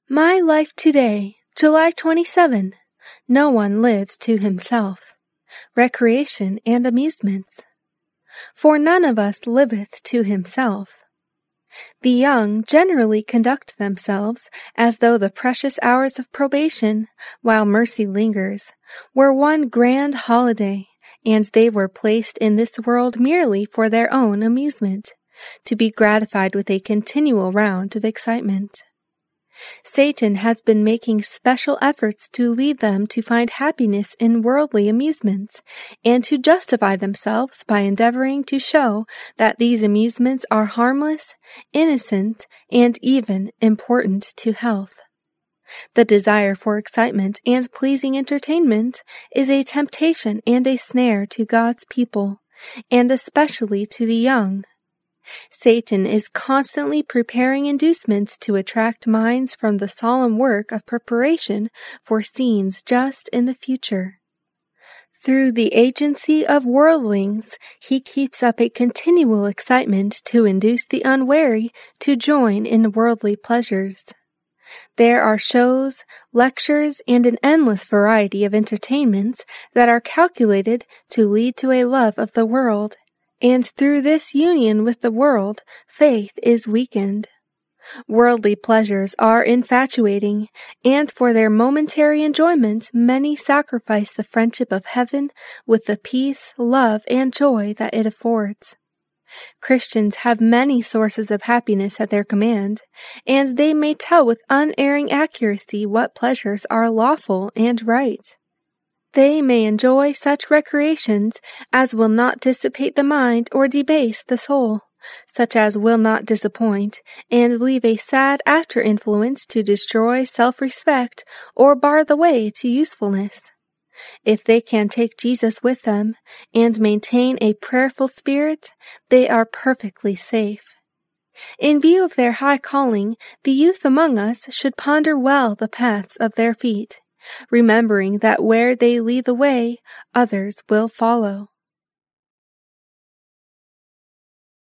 My life today, July 27. No one lives to himself. Recreation and amusements. For none of us liveth to himself. The young generally conduct themselves as though the precious hours of probation, while mercy lingers, were one grand holiday, and they were placed in this world merely for their own amusement, to be gratified with a continual round of excitement. Satan has been making special efforts to lead them to find happiness in worldly amusements, and to justify themselves by endeavoring to show that these amusements are harmless, innocent, and even important to health. The desire for excitement and pleasing entertainment is a temptation and a snare to God's people, and especially to the young. Satan is constantly preparing inducements to attract minds from the solemn work of preparation for scenes just in the future. Through the agency of worldlings, he keeps up a continual excitement to induce the unwary to join in worldly pleasures. There are shows, lectures, and an endless variety of entertainments that are calculated to lead to a love of the world, and through this union with the world, faith is weakened. Worldly pleasures are infatuating, and for their momentary enjoyment many sacrifice the friendship of heaven with the peace, love, and joy that it affords. Christians have many sources of happiness at their command, and they may tell with unerring accuracy what pleasures are lawful and right. They may enjoy such recreations as will not dissipate the mind or debase the soul, such as will not disappoint and leave a sad after-influence to destroy self-respect or bar the way to usefulness. If they can take Jesus with them and maintain a prayerful spirit, they are perfectly safe. In view of their high calling, the youth among us should ponder well the paths of their feet, remembering that where they lead the way, others will follow.